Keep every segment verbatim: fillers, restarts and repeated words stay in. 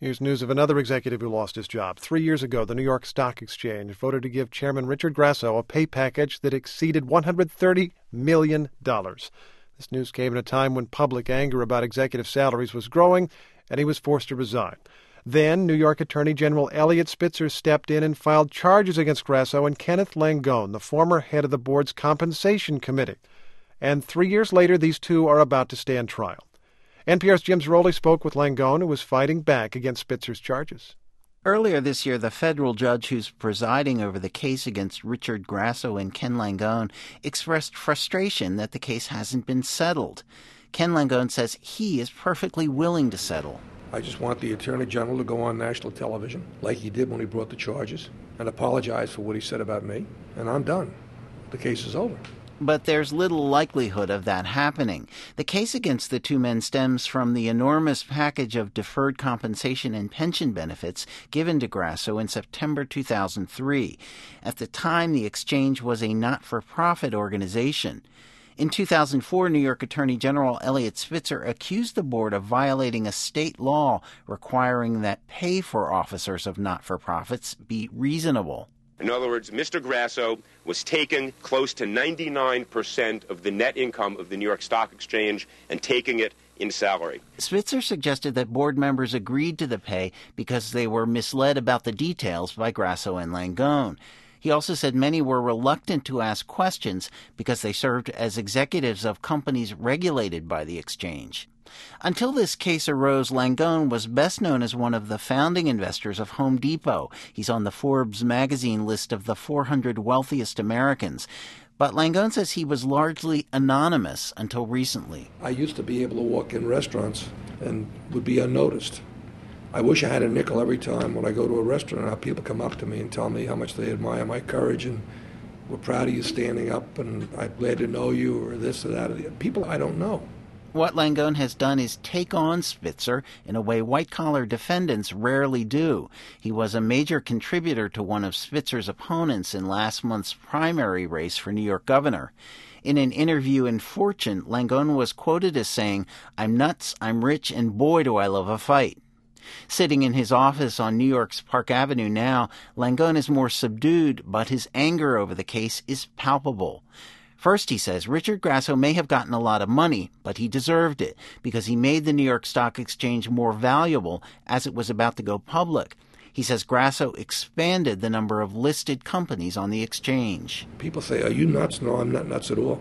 Here's news of another executive who lost his job. Three years ago, the New York Stock Exchange voted to give Chairman Richard Grasso a pay package that exceeded one hundred thirty million dollars. This news came at a time when public anger about executive salaries was growing, and he was forced to resign. Then, New York Attorney General Eliot Spitzer stepped in and filed charges against Grasso and Kenneth Langone, the former head of the board's compensation committee. And three years later, these two are about to stand trial. N P R's Jim Zarroli spoke with Langone, who was fighting back against Spitzer's charges. Earlier this year, the federal judge who's presiding over the case against Richard Grasso and Ken Langone expressed frustration that the case hasn't been settled. Ken Langone says he is perfectly willing to settle. I just want the Attorney General to go on national television, like he did when he brought the charges, and apologize for what he said about me, and I'm done. The case is over. But there's little likelihood of that happening. The case against the two men stems from the enormous package of deferred compensation and pension benefits given to Grasso in September two thousand three. At the time, the exchange was a not-for-profit organization. In two thousand four, New York Attorney General Eliot Spitzer accused the board of violating a state law requiring that pay for officers of not-for-profits be reasonable. In other words, Mister Grasso was taking close to ninety-nine percent of the net income of the New York Stock Exchange and taking it in salary. Spitzer suggested that board members agreed to the pay because they were misled about the details by Grasso and Langone. He also said many were reluctant to ask questions because they served as executives of companies regulated by the exchange. Until this case arose, Langone was best known as one of the founding investors of Home Depot. He's on the Forbes magazine list of the four hundred wealthiest Americans. But Langone says he was largely anonymous until recently. I used to be able to walk in restaurants and would be unnoticed. I wish I had a nickel every time when I go to a restaurant. How people come up to me and tell me how much they admire my courage and we're proud of you standing up and I'm glad to know you or this or that. People I don't know. What Langone has done is take on Spitzer in a way white-collar defendants rarely do. He was a major contributor to one of Spitzer's opponents in last month's primary race for New York governor. In an interview in Fortune, Langone was quoted as saying, "I'm nuts, I'm rich, and boy do I love a fight." Sitting in his office on New York's Park Avenue now, Langone is more subdued, but his anger over the case is palpable. First, he says, Richard Grasso may have gotten a lot of money, but he deserved it because he made the New York Stock Exchange more valuable as it was about to go public. He says Grasso expanded the number of listed companies on the exchange. People say, are you nuts? No, I'm not nuts at all.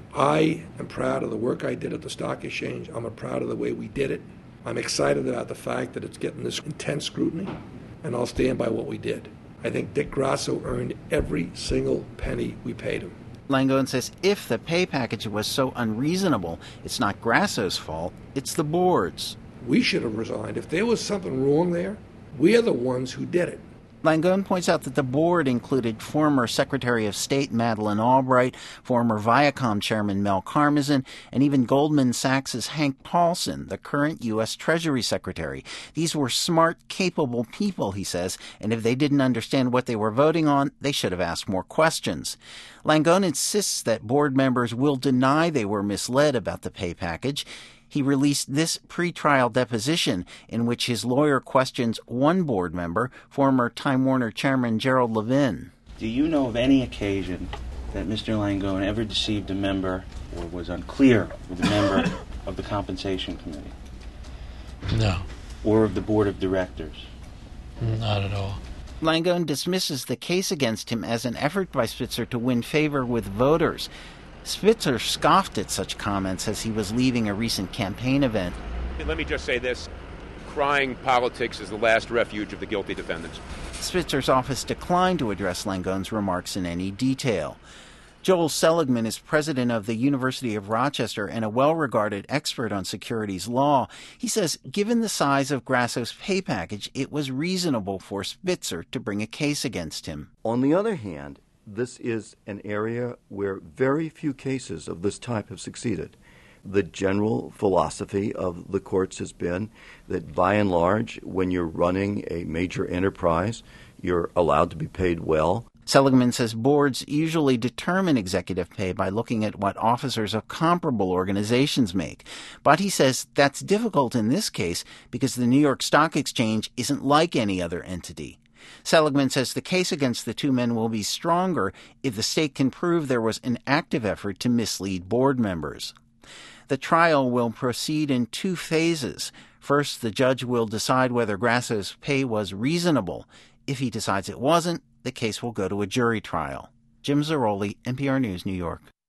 I am proud of the work I did at the Stock Exchange. I'm proud of the way we did it. I'm excited about the fact that it's getting this intense scrutiny, and I'll stand by what we did. I think Dick Grasso earned every single penny we paid him. Langone says if the pay package was so unreasonable, it's not Grasso's fault, it's the board's. We should have resigned. If there was something wrong there, we are the ones who did it. Langone points out that the board included former Secretary of State Madeleine Albright, former Viacom Chairman Mel Karmazin, and even Goldman Sachs' Hank Paulson, the current U S Treasury Secretary. These were smart, capable people, he says, and if they didn't understand what they were voting on, they should have asked more questions. Langone insists that board members will deny they were misled about the pay package. He released this pretrial deposition in which his lawyer questions one board member, former Time Warner Chairman Gerald Levin. Do you know of any occasion that Mister Langone ever deceived a member or was unclear with a member of the Compensation Committee? No. Or of the Board of Directors? Not at all. Langone dismisses the case against him as an effort by Spitzer to win favor with voters. Spitzer scoffed at such comments as he was leaving a recent campaign event. Let me just say this. Crying politics is the last refuge of the guilty defendants. Spitzer's office declined to address Langone's remarks in any detail. Joel Seligman is president of the University of Rochester and a well-regarded expert on securities law. He says, given the size of Grasso's pay package, it was reasonable for Spitzer to bring a case against him. On the other hand, this is an area where very few cases of this type have succeeded. The general philosophy of the courts has been that by and large, when you're running a major enterprise, you're allowed to be paid well. Seligman says boards usually determine executive pay by looking at what officers of comparable organizations make. But he says that's difficult in this case because the New York Stock Exchange isn't like any other entity. Seligman says the case against the two men will be stronger if the state can prove there was an active effort to mislead board members. The trial will proceed in two phases. First, the judge will decide whether Grasso's pay was reasonable. If he decides it wasn't, the case will go to a jury trial. Jim Zaroli, N P R News, New York.